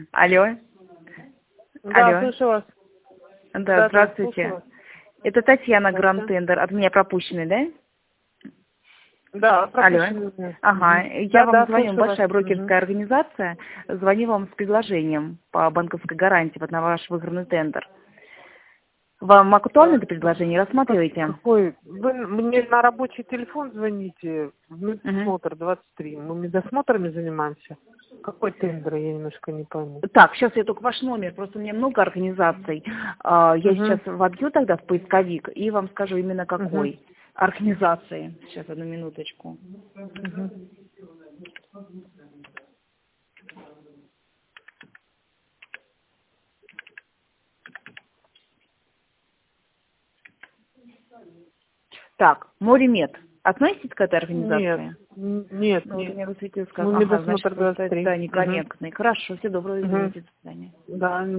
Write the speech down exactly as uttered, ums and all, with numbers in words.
Алло. Да, Алло. слышу вас. Да, Да, здравствуйте. слышу вас. Это Татьяна Здравствуйте. Гранд-Тендер. От меня пропущенный, да? Да, Алло. пропущенный. Ага. Мгм. Я Да, вам да, звоню, слышу вас. большая Мгм. брокерская организация. Звоню вам с предложением по банковской гарантии вот на ваш выигранный тендер. Вам актуально А, это предложение? как- Рассматриваете? какой? Вы мне на рабочий телефон звоните в Мгм. медосмотр двадцать три. Мы медосмотрами занимаемся. Какой тендер, я немножко не пойму. Так, сейчас я только ваш номер, просто у меня много организаций. А, Я сейчас Угу. вобью тогда в поисковик и вам скажу именно Угу. какой организации. Сейчас, одну минуточку. Угу. Так, Моремед. Относитесь к этой Нет, организации? н- нет, Ну, вот у нет. меня высветилось как... Мы Ага, значит, медосмотр просто двадцать три. это Угу. некорректный. Хорошо, все доброго, Угу. извините, до свидания. Да.